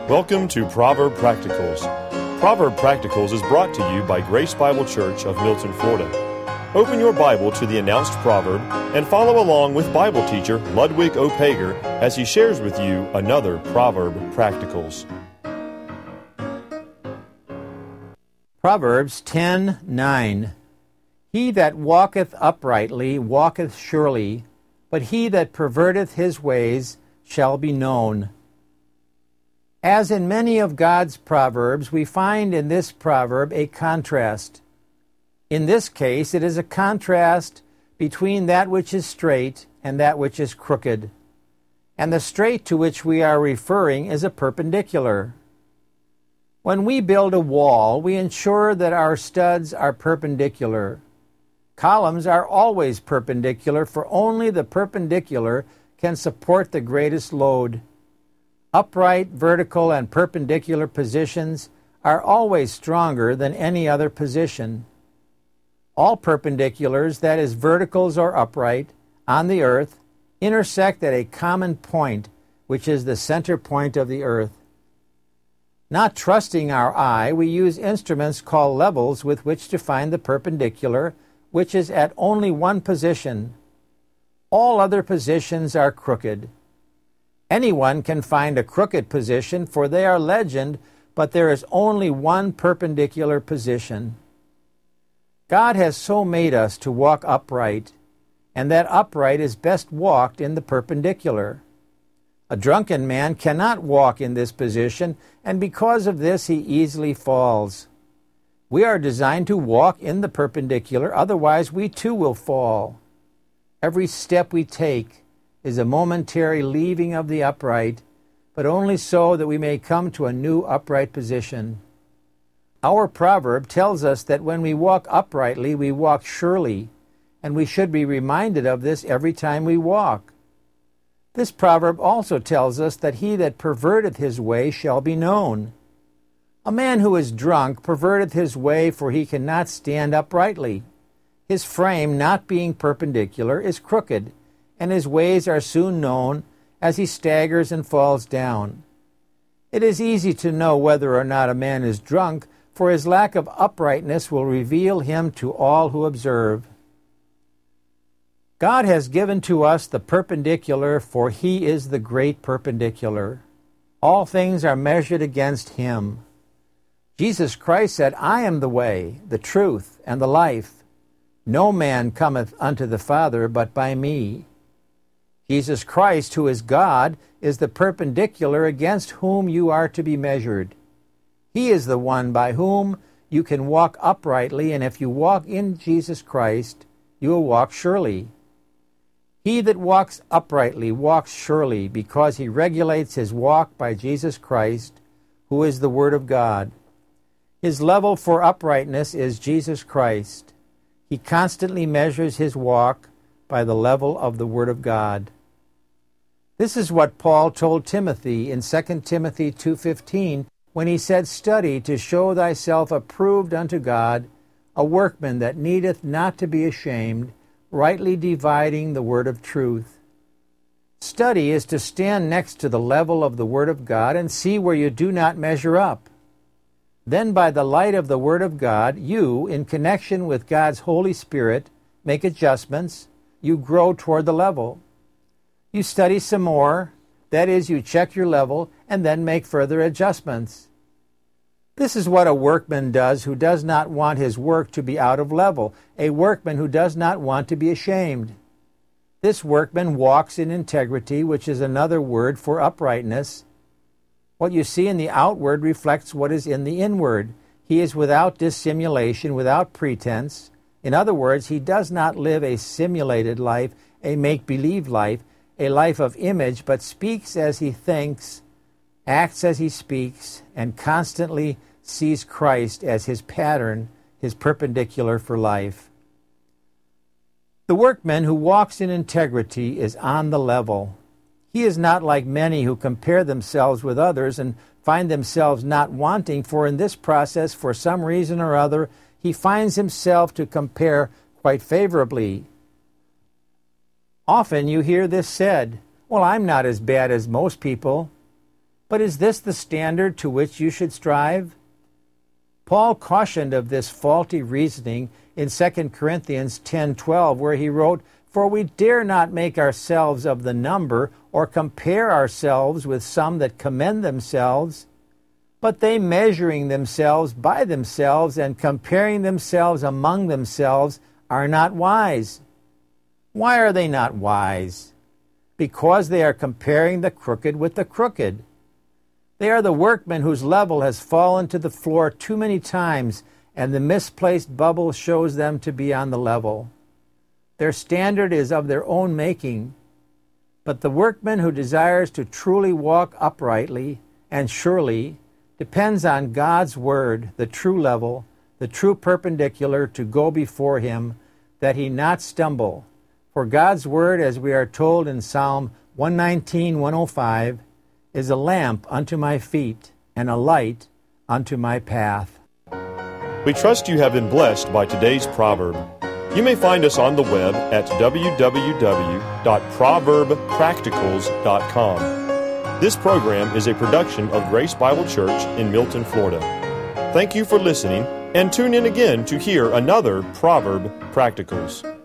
Welcome to Proverb Practicals. Proverb Practicals is brought to you by Grace Bible Church of Milton, Florida. Open your Bible to the announced proverb and follow along with Bible teacher Ludwig O. Pager as he shares with you another Proverb Practicals. Proverbs 10:9. He that walketh uprightly walketh surely, but he that perverteth his ways shall be known. As in many of God's proverbs, we find in this proverb a contrast. In this case, it is a contrast between that which is straight and that which is crooked. And the straight to which we are referring is a perpendicular. When we build a wall, we ensure that our studs are perpendicular. Columns are always perpendicular, for only the perpendicular can support the greatest load. Upright, vertical, and perpendicular positions are always stronger than any other position. All perpendiculars, that is, verticals or upright, on the earth, intersect at a common point, which is the center point of the earth. Not trusting our eye, we use instruments called levels with which to find the perpendicular, which is at only one position. All other positions are crooked. Anyone can find a crooked position, for they are legend, but there is only one perpendicular position. God has so made us to walk upright, and that upright is best walked in the perpendicular. A drunken man cannot walk in this position, and because of this he easily falls. We are designed to walk in the perpendicular, otherwise we too will fall. Every step we take is a momentary leaving of the upright, but only so that we may come to a new upright position. Our proverb tells us that when we walk uprightly, we walk surely, and we should be reminded of this every time we walk. This proverb also tells us that he that perverteth his way shall be known. A man who is drunk perverteth his way, for he cannot stand uprightly. His frame, not being perpendicular, is crooked, and his ways are soon known as he staggers and falls down. It is easy to know whether or not a man is drunk, for his lack of uprightness will reveal him to all who observe. God has given to us the perpendicular, for he is the great perpendicular. All things are measured against him. Jesus Christ said, I am the way, the truth, and the life. No man cometh unto the Father but by me. Jesus Christ, who is God, is the perpendicular against whom you are to be measured. He is the one by whom you can walk uprightly, and if you walk in Jesus Christ, you will walk surely. He that walks uprightly walks surely, because he regulates his walk by Jesus Christ, who is the Word of God. His level for uprightness is Jesus Christ. He constantly measures his walk by the level of the Word of God. This is what Paul told Timothy in 2 Timothy 2:15 when he said, Study to show thyself approved unto God, a workman that needeth not to be ashamed, rightly dividing the word of truth. Study is to stand next to the level of the Word of God and see where you do not measure up. Then by the light of the Word of God, you, in connection with God's Holy Spirit, make adjustments. You grow toward the level. You study some more, that is, you check your level, and then make further adjustments. This is what a workman does who does not want his work to be out of level, a workman who does not want to be ashamed. This workman walks in integrity, which is another word for uprightness. What you see in the outward reflects what is in the inward. He is without dissimulation, without pretense. In other words, he does not live a simulated life, a make-believe life, a life of image, but speaks as he thinks, acts as he speaks, and constantly sees Christ as his pattern, his perpendicular for life. The workman who walks in integrity is on the level. He is not like many who compare themselves with others and find themselves not wanting, for in this process, for some reason or other, he finds himself to compare quite favorably. Often you hear this said, well, I'm not as bad as most people. But is this the standard to which you should strive? Paul cautioned of this faulty reasoning in 2 Corinthians 10:12, where he wrote, "For we dare not make ourselves of the number, or compare ourselves with some that commend themselves, but they measuring themselves by themselves and comparing themselves among themselves are not wise." Why are they not wise? Because they are comparing the crooked with the crooked. They are the workmen whose level has fallen to the floor too many times, and the misplaced bubble shows them to be on the level. Their standard is of their own making, but the workman who desires to truly walk uprightly and surely depends on God's word, the true level, the true perpendicular, to go before him, that he not stumble. For God's word, as we are told in Psalm 119:105, is a lamp unto my feet and a light unto my path. We trust you have been blessed by today's proverb. You may find us on the web at www.proverbpracticals.com. This program is a production of Grace Bible Church in Milton, Florida. Thank you for listening, and tune in again to hear another Proverb Practicals.